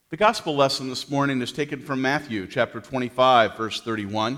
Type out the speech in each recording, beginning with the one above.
The gospel lesson this morning is taken from Matthew chapter 25, verse 31.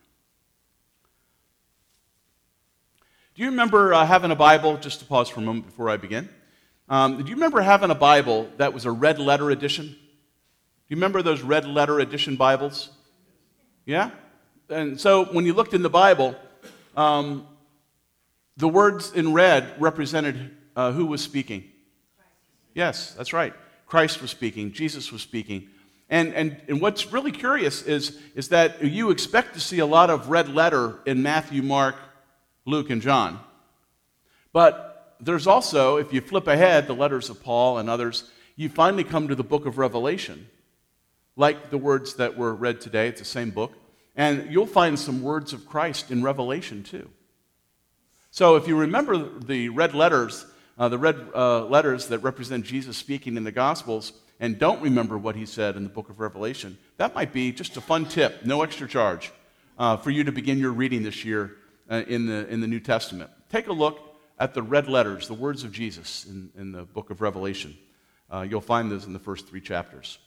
Do you remember having a Bible, just to pause for a moment before I begin, do you remember having a Bible that was a red letter edition? Do you remember those red letter edition Bibles? Yeah? And so when you looked in the Bible, the words in red represented who was speaking? Yes, that's right. Christ was speaking. Jesus was speaking. And what's really curious is that you expect to see a lot of red letter in Matthew, Mark, Luke, and John. But there's also, if you flip ahead, the letters of Paul and others, you finally come to the book of Revelation. Like the words that were read today, it's the same book. And you'll find some words of Christ in Revelation too. So if you remember the red letters that represent Jesus speaking in the Gospels, and don't remember what he said in the book of Revelation, that might be just a fun tip, no extra charge, for you to begin your reading this year in the New Testament. Take a look at the red letters, the words of Jesus in the book of Revelation. You'll find those in the first 3 chapters.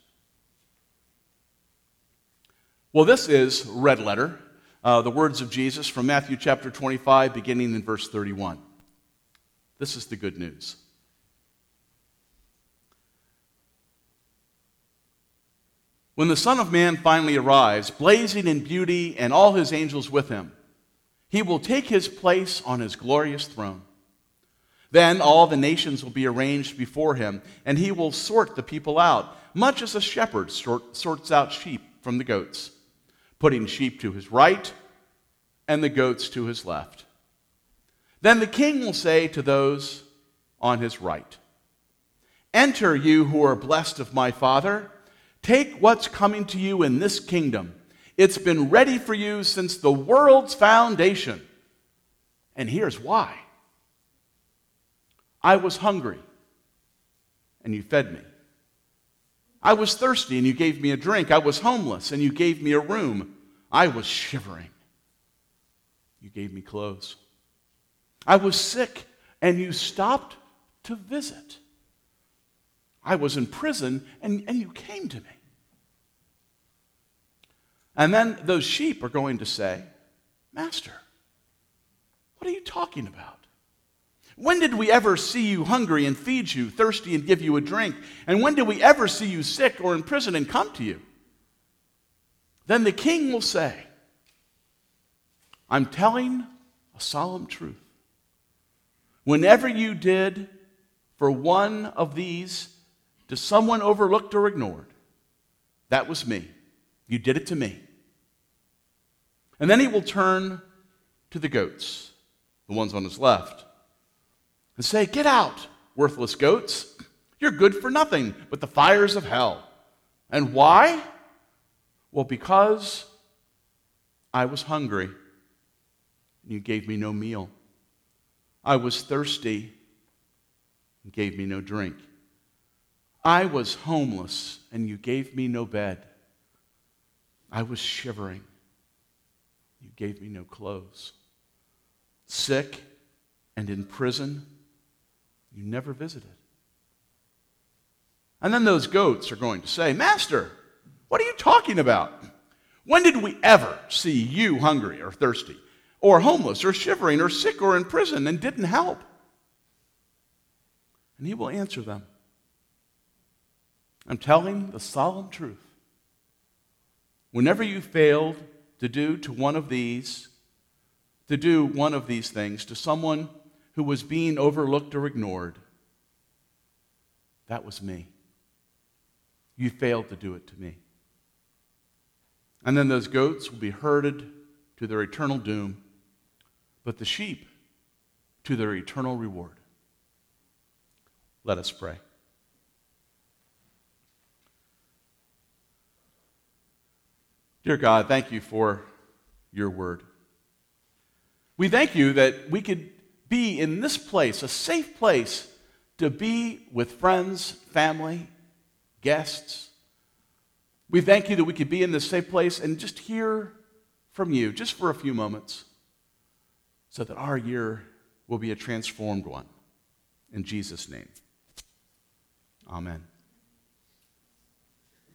Well, this is red letter, the words of Jesus from Matthew chapter 25, beginning in verse 31. This is the good news. When the Son of Man finally arrives, blazing in beauty and all his angels with him, he will take his place on his glorious throne. Then all the nations will be arranged before him, and he will sort the people out, much as a shepherd sorts out sheep from the goats, putting sheep to his right and the goats to his left. Then the king will say to those on his right, "Enter, you who are blessed of my Father. Take what's coming to you in this kingdom. It's been ready for you since the world's foundation. And here's why. I was hungry, and you fed me. I was thirsty, and you gave me a drink. I was homeless, and you gave me a room. I was shivering. You gave me clothes. I was sick, and you stopped to visit. I was in prison, and you came to me." And then those sheep are going to say, "Master, what are you talking about? When did we ever see you hungry and feed you, thirsty and give you a drink? And when did we ever see you sick or in prison and come to you?" Then the king will say, "I'm telling a solemn truth. Whenever you did for one of these to someone overlooked or ignored, that was me. You did it to me." And then he will turn to the goats, the ones on his left, and say, "Get out, worthless goats. You're good for nothing but the fires of hell." And why? Well, because I was hungry, and you gave me no meal. I was thirsty, and gave me no drink. I was homeless, and you gave me no bed. I was shivering. You gave me no clothes. Sick and in prison, you never visited. And then those goats are going to say, "Master, what are you talking about? When did we ever see you hungry or thirsty, or homeless or shivering or sick or in prison and didn't help?" And he will answer them, "I'm telling the solemn truth. Whenever you failed to do one of these things to someone who was being overlooked or ignored, that was me. You failed to do it to me." And then those goats will be herded to their eternal doom, but the sheep to their eternal reward. Let us pray. Dear God, thank you for your word. We thank you that we could be in this place, a safe place to be with friends, family, guests. We thank you that we could be in this safe place and just hear from you, just for a few moments, so that our year will be a transformed one. In Jesus' name, amen.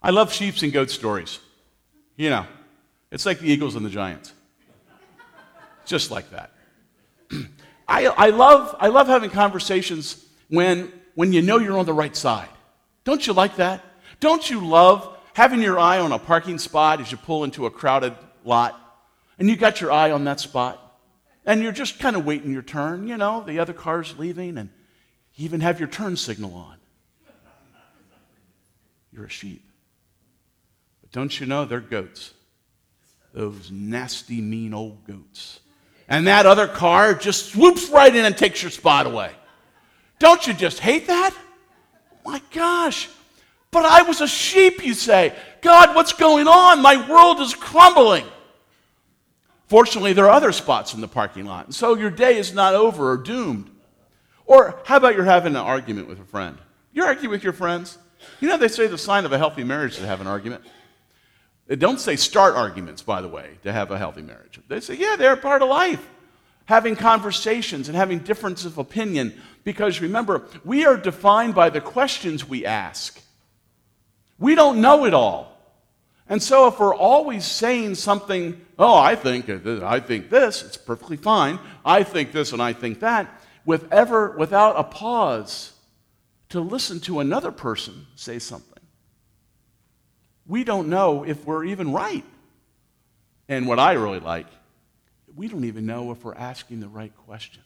I love sheep and goat stories. You know, it's like the Eagles and the Giants. Just like that. I love having conversations when you know you're on the right side. Don't you like that? Don't you love having your eye on a parking spot as you pull into a crowded lot, and you got your eye on that spot, and you're just kind of waiting your turn, you know, the other car's leaving, and you even have your turn signal on. You're a sheep. But don't you know they're goats? Those nasty, mean old goats. And that other car just swoops right in and takes your spot away. Don't you just hate that? My gosh. But I was a sheep, you say. God, what's going on? My world is crumbling. Fortunately, there are other spots in the parking lot, and so your day is not over or doomed. Or how about you're having an argument with a friend? You argue with your friends? You know, they say the sign of a healthy marriage is to have an argument. They don't say start arguments, by the way, to have a healthy marriage. They say, yeah, they're a part of life. Having conversations and having differences of opinion. Because remember, we are defined by the questions we ask. We don't know it all. And so if we're always saying something, oh, I think this, it's perfectly fine. I think this and I think that, without a pause to listen to another person say something, we don't know if we're even right. And what I really like, we don't even know if we're asking the right questions.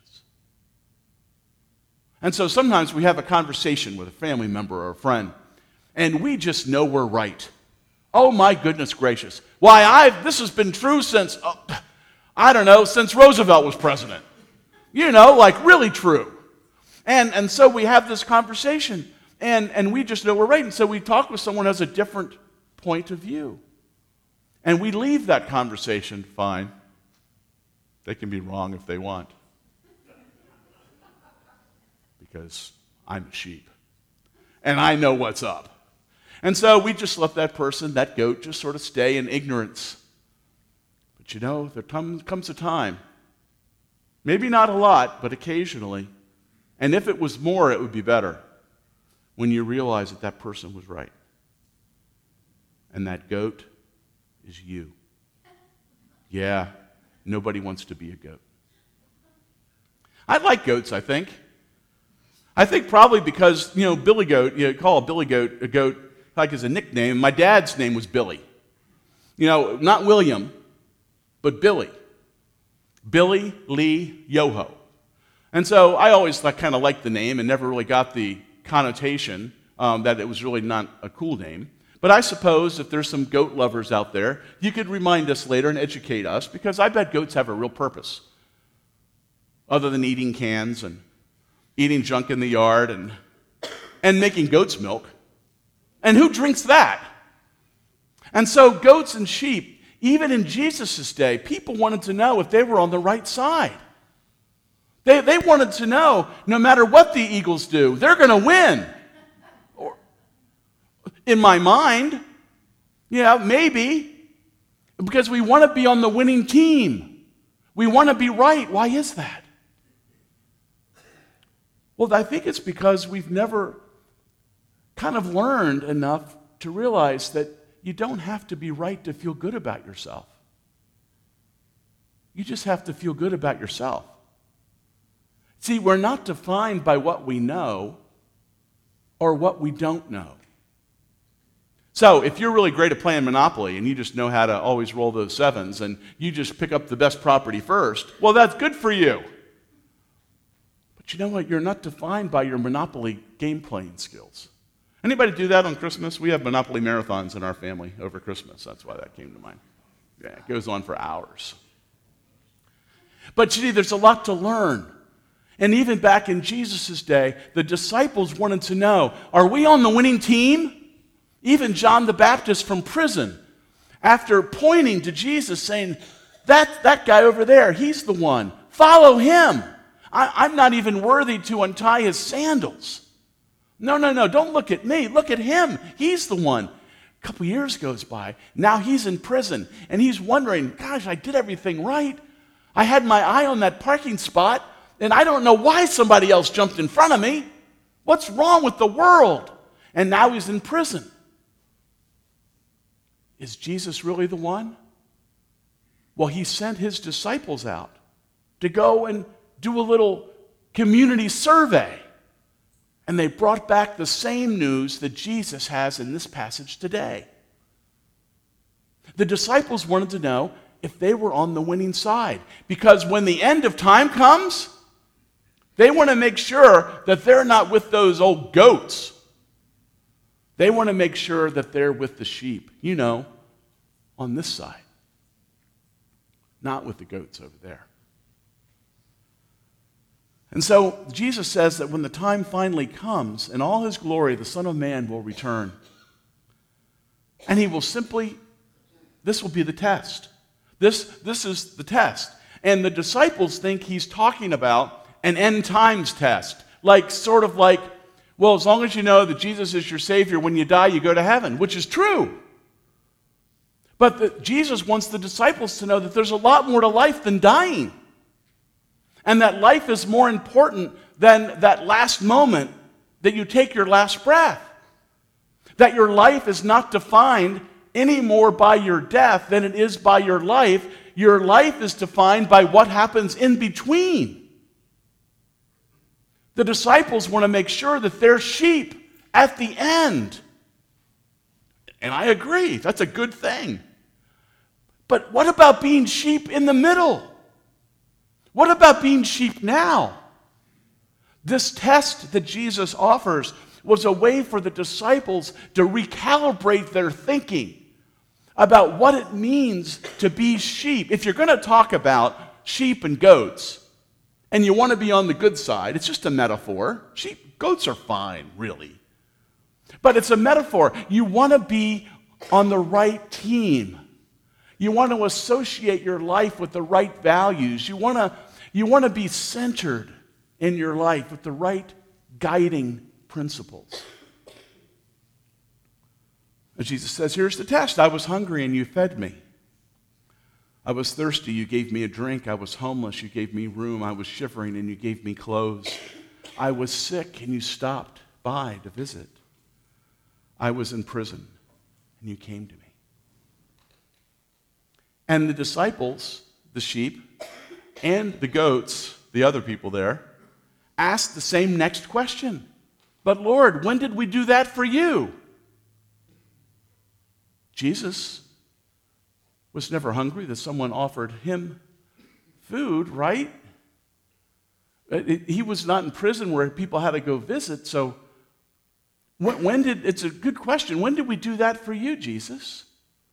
And so sometimes we have a conversation with a family member or a friend, and we just know we're right. Oh my goodness gracious. Why, this has been true since, since Roosevelt was president. You know, like really true. And so we have this conversation, and we just know we're right. And so we talk with someone who has a different point of view. And we leave that conversation fine. They can be wrong if they want. Because I'm a sheep. And I know what's up. And so we just let that person, that goat, just sort of stay in ignorance. But you know, there comes a time, maybe not a lot, but occasionally, and if it was more, it would be better, when you realize that that person was right. And that goat is you. Yeah, nobody wants to be a goat. I like goats, I think. I think probably because, you know, Billy Goat, you call a Billy Goat a goat like as a nickname. My dad's name was Billy. You know, not William, but Billy. Billy Lee Yoho. And so I always kind of liked the name and never really got the connotation that it was really not a cool name. But I suppose if there's some goat lovers out there, you could remind us later and educate us, because I bet goats have a real purpose other than eating cans and eating junk in the yard and making goat's milk. And who drinks that? And so goats and sheep, even in Jesus' day, people wanted to know if they were on the right side. They wanted to know, no matter what the Eagles do, they're going to win. Or, in my mind, yeah, maybe, because we want to be on the winning team. We want to be right. Why is that? Well, I think it's because we've never kind of learned enough to realize that you don't have to be right to feel good about yourself. You just have to feel good about yourself. See, we're not defined by what we know or what we don't know. So if you're really great at playing Monopoly and you just know how to always roll those sevens and you just pick up the best property first, well, that's good for you. But you know what? You're not defined by your Monopoly game playing skills. Anybody do that on Christmas? We have Monopoly marathons in our family over Christmas. That's why that came to mind. Yeah, it goes on for hours. But you see, there's a lot to learn. And even back in Jesus' day, the disciples wanted to know, are we on the winning team? Even John the Baptist from prison, after pointing to Jesus, saying, that guy over there, he's the one. Follow him. I'm not even worthy to untie his sandals. No, don't look at me. Look at him. He's the one. A couple years goes by. Now he's in prison, and he's wondering, gosh, I did everything right. I had my eye on that parking spot, and I don't know why somebody else jumped in front of me. What's wrong with the world? And now he's in prison. is Jesus really the one? Well, he sent his disciples out to go and do a little community survey. And they brought back the same news that Jesus has in this passage today. The disciples wanted to know if they were on the winning side. Because when the end of time comes, they want to make sure that they're not with those old goats. They want to make sure that they're with the sheep, on this side. Not with the goats over there. And so Jesus says that when the time finally comes, in all his glory, the Son of Man will return. And he will this will be the test. This is the test. And the disciples think he's talking about an end times test. Sort of like, well, as long as you know that Jesus is your Savior, when you die, you go to heaven, which is true. But Jesus wants the disciples to know that there's a lot more to life than dying. And that life is more important than that last moment that you take your last breath. That your life is not defined any more by your death than it is by your life. Your life is defined by what happens in between. The disciples want to make sure that they're sheep at the end. And I agree, that's a good thing. But what about being sheep in the middle? What about being sheep now? This test that Jesus offers was a way for the disciples to recalibrate their thinking about what it means to be sheep. If you're going to talk about sheep and goats, and you want to be on the good side, it's just a metaphor. Goats are fine, really. But it's a metaphor. You want to be on the right team. You want to associate your life with the right values. You want to be centered in your life with the right guiding principles. And Jesus says, here's the test. I was hungry and you fed me. I was thirsty, you gave me a drink. I was homeless, you gave me room. I was shivering and you gave me clothes. I was sick and you stopped by to visit. I was in prison and you came to me. And the disciples, the sheep, and the goats, the other people there, asked the same next question. But Lord, when did we do that for you? Jesus was never hungry that someone offered him food, right? He was not in prison where people had to go visit. So it's a good question. When did we do that for you, Jesus?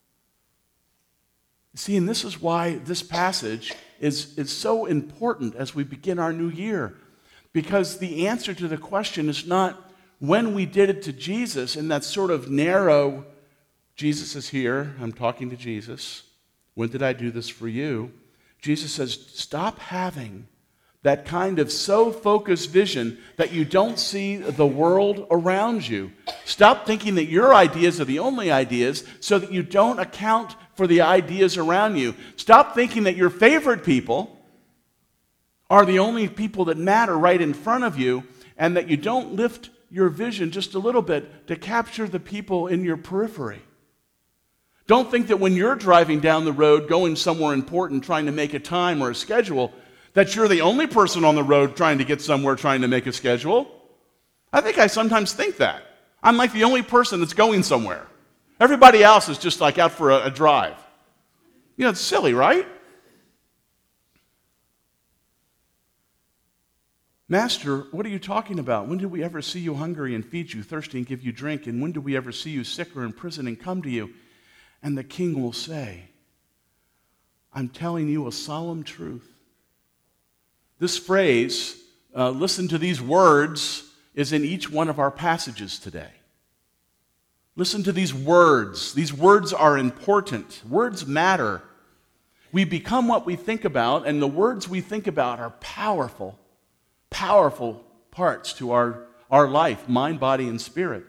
See, and this is why this passage is so important as we begin our new year. Because the answer to the question is not when we did it to Jesus in that sort of narrow, Jesus is here, I'm talking to Jesus. When did I do this for you? Jesus says, stop having that kind of so focused vision that you don't see the world around you. Stop thinking that your ideas are the only ideas so that you don't account for the ideas around you. Stop thinking that your favorite people are the only people that matter right in front of you, and that you don't lift your vision just a little bit to capture the people in your periphery. Don't think that when you're driving down the road, going somewhere important, trying to make a time or a schedule, that you're the only person on the road trying to get somewhere, trying to make a schedule. I think I sometimes think that. I'm like the only person that's going somewhere. Everybody else is just like out for a drive. It's silly, right? Master, what are you talking about? When did we ever see you hungry and feed you, thirsty and give you drink? And when did we ever see you sick or in prison and come to you? And the king will say, I'm telling you a solemn truth. This phrase, listen to these words, is in each one of our passages today. Listen to these words. These words are important. Words matter. We become what we think about, and the words we think about are powerful, powerful parts to our life, mind, body, and spirit.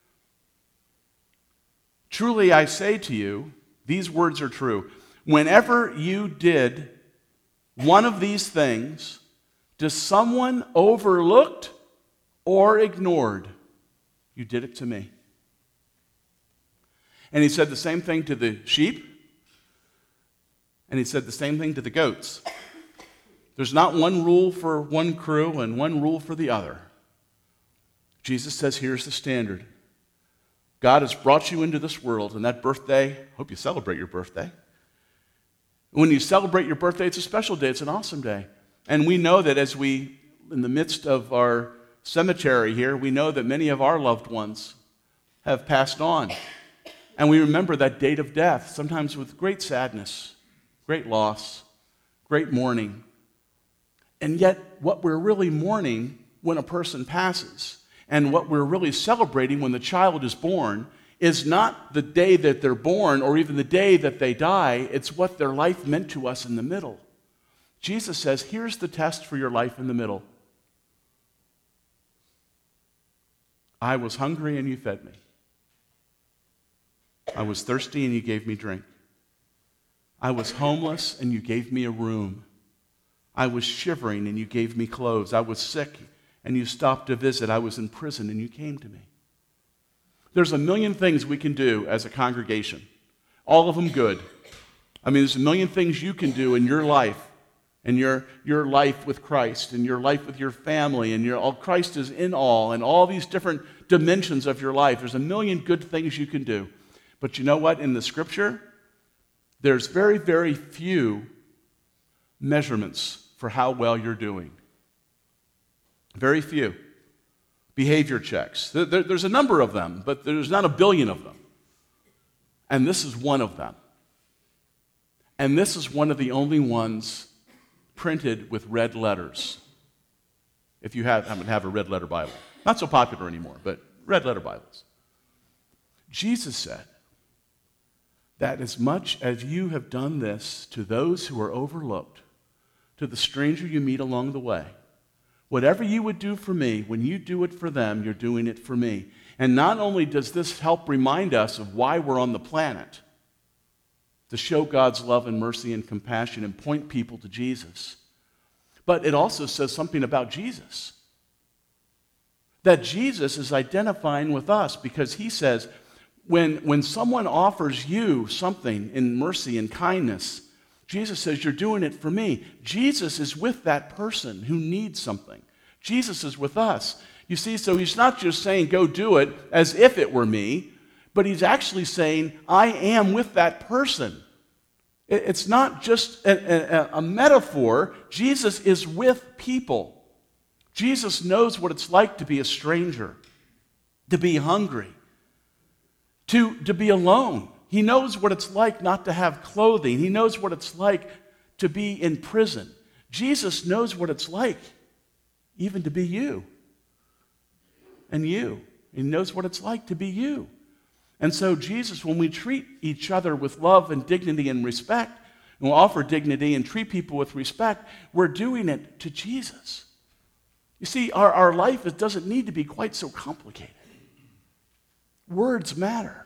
Truly, I say to you, these words are true. Whenever you did one of these things to someone overlooked or ignored, you did it to me. And he said the same thing to the sheep, and he said the same thing to the goats. There's not one rule for one crew and one rule for the other. Jesus says, here's the standard. God has brought you into this world, and that birthday, I hope you celebrate your birthday. When you celebrate your birthday, it's a special day. It's an awesome day. And we know that as we, in the midst of our cemetery here, we know that many of our loved ones have passed on. And we remember that date of death, sometimes with great sadness, great loss, great mourning. And yet, what we're really mourning when a person passes, and what we're really celebrating when the child is born, is not the day that they're born or even the day that they die. It's what their life meant to us in the middle. Jesus says, here's the test for your life in the middle. I was hungry and you fed me. I was thirsty and you gave me drink. I was homeless and you gave me a room. I was shivering and you gave me clothes. I was sick and you stopped to visit. I was in prison and you came to me. There's a million things we can do as a congregation, all of them good. I mean, there's a million things you can do in your life, and your life with Christ, and your life with your family, and Christ is in all, and all these different dimensions of your life. There's a million good things you can do. But you know what? In the Scripture, there's very, very few measurements for how well you're doing. Very few. Behavior checks. There's a number of them, but there's not a billion of them. And this is one of them. And this is one of the only ones printed with red letters. If you happen to have a red letter Bible. Not so popular anymore, but red letter Bibles. Jesus said that as much as you have done this to those who are overlooked, to the stranger you meet along the way, whatever you would do for me, when you do it for them, you're doing it for me. And not only does this help remind us of why we're on the planet, to show God's love and mercy and compassion and point people to Jesus, but it also says something about Jesus. That Jesus is identifying with us because he says, when someone offers you something in mercy and kindness, Jesus says, you're doing it for me. Jesus is with that person who needs something. Jesus is with us. You see, so he's not just saying, go do it as if it were me, but he's actually saying, I am with that person. It's not just a metaphor. Jesus is with people. Jesus knows what it's like to be a stranger, to be hungry, to be alone. He knows what it's like not to have clothing. He knows what it's like to be in prison. Jesus knows what it's like even to be you and you. He knows what it's like to be you. And so Jesus, when we treat each other with love and dignity and respect, and we'll offer dignity and treat people with respect, we're doing it to Jesus. You see, our life doesn't need to be quite so complicated. Words matter.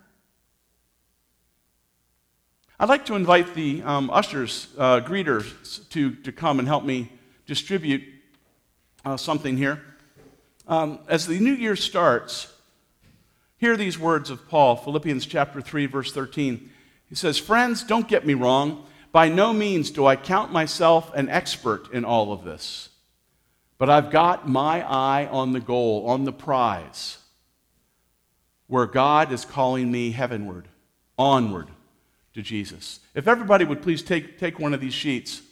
I'd like to invite the ushers, greeters, to come and help me distribute something here. As the new year starts, hear these words of Paul, Philippians chapter 3, verse 13. He says, friends, don't get me wrong. By no means do I count myself an expert in all of this. But I've got my eye on the goal, on the prize, where God is calling me heavenward, onward to Jesus. If everybody would please take one of these sheets.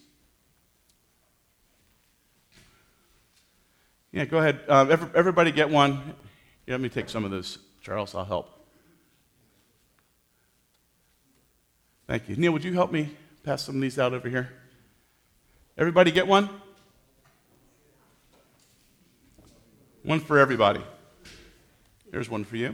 Yeah, go ahead. Everybody get one. Yeah, let me take some of those. Charles, I'll help. Thank you. Neil, would you help me pass some of these out over here? Everybody get one? One for everybody. There's one for you.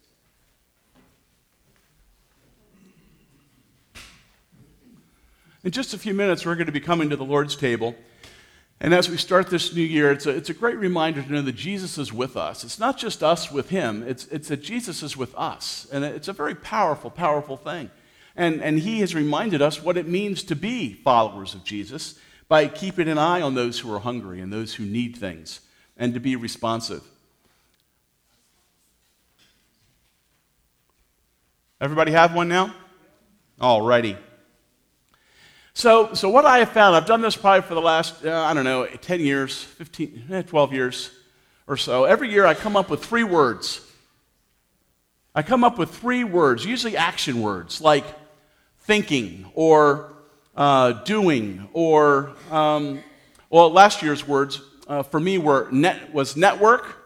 In just a few minutes, we're going to be coming to the Lord's table. And as we start this new year, it's a great reminder to know that Jesus is with us. It's not just us with him, it's that Jesus is with us. And it's a very powerful, powerful thing. And he has reminded us what it means to be followers of Jesus by keeping an eye on those who are hungry and those who need things, and to be responsive. Everybody have one now? All righty. So what I have found, I've done this probably for the last, 10 years, 12 years or so. Every year I come up with 3 words. I come up with 3 words, usually action words, like thinking or doing or, last year's words for me was network,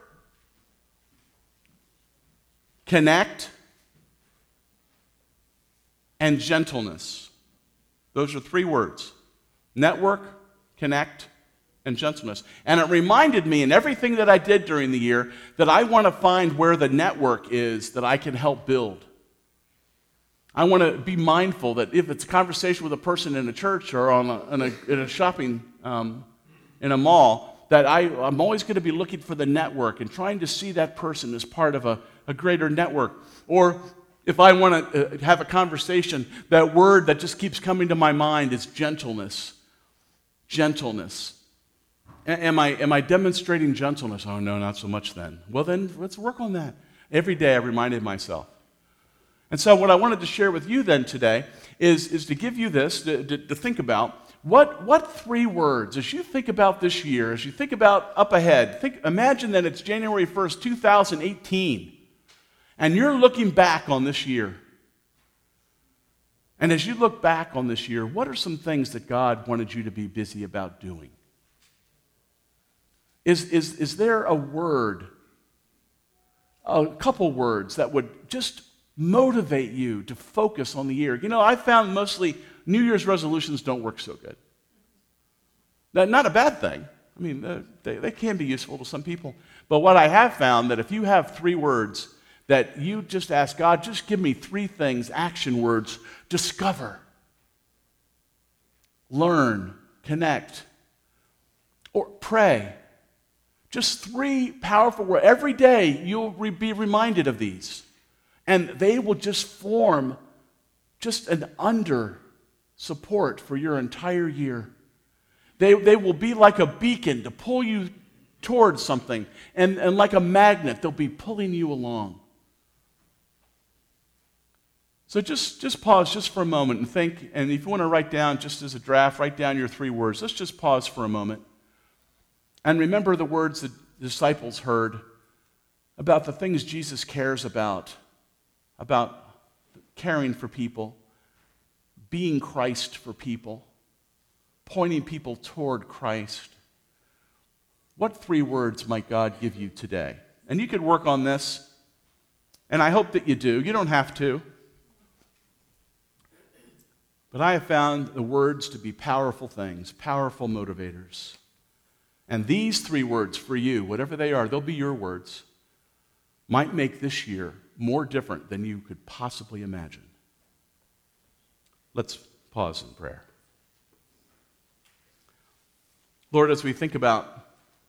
connect, and gentleness. Those are 3 words. Network, connect, and gentleness. And it reminded me in everything that I did during the year that I want to find where the network is that I can help build. I want to be mindful that if it's a conversation with a person in a church or in a shopping in a mall, that I'm always going to be looking for the network and trying to see that person as part of a greater network. Or if I want to have a conversation, that word that just keeps coming to my mind is gentleness. Gentleness. Am I demonstrating gentleness? Oh, no, not so much then. Well, then let's work on that. Every day I reminded myself. And so what I wanted to share with you then today is to give you this, to think about, what 3 words, as you think about this year, as you think about up ahead, imagine that it's January 1st, 2018, and you're looking back on this year. And as you look back on this year, what are some things that God wanted you to be busy about doing? Is there a word, a couple words that would just motivate you to focus on the year? You know, I found mostly New Year's resolutions don't work so good. That's not a bad thing. I mean, they can be useful to some people. But what I have found that if you have 3 words that you just ask God, just give me 3 things, action words: discover, learn, connect, or pray. Just 3 powerful words. Every day you'll be reminded of these. And they will just form just an under support for your entire year. They will be like a beacon to pull you towards something. And like a magnet, they'll be pulling you along. So just pause just for a moment and think. And if you want to write down, just as a draft, write down your 3 words. Let's just pause for a moment. And remember the words that the disciples heard about the things Jesus cares about caring for people, being Christ for people, pointing people toward Christ. What 3 words might God give you today? And you could work on this, and I hope that you do. You don't have to. But I have found the words to be powerful things, powerful motivators. And these 3 words for you, whatever they are, they'll be your words, might make this year more different than you could possibly imagine. Let's pause in prayer. Lord, as we think about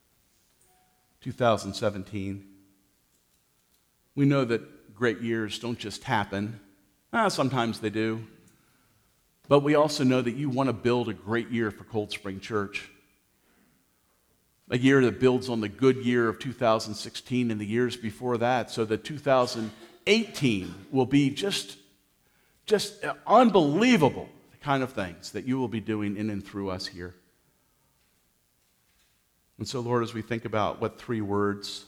2017, we know that great years don't just happen. Sometimes they do. But we also know that you want to build a great year for Cold Spring Church. A year that builds on the good year of 2016 and the years before that, so that 2018 will be just unbelievable, the kind of things that you will be doing in and through us here. And so, Lord, as we think about what 3 words,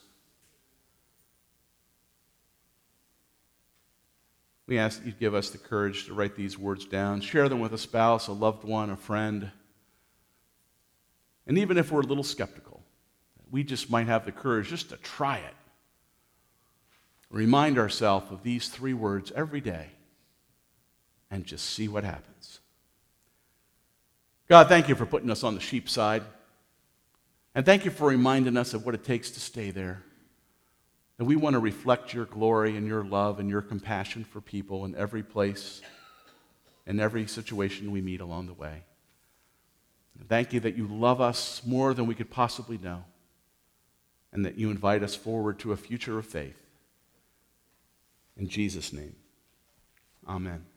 we ask that you give us the courage to write these words down, share them with a spouse, a loved one, a friend. And even if we're a little skeptical, we just might have the courage just to try it. Remind ourselves of these 3 words every day and just see what happens. God, thank you for putting us on the sheep side. And thank you for reminding us of what it takes to stay there. And we want to reflect your glory and your love and your compassion for people in every place, in every situation we meet along the way. And thank you that you love us more than we could possibly know, and that you invite us forward to a future of faith. In Jesus' name, amen.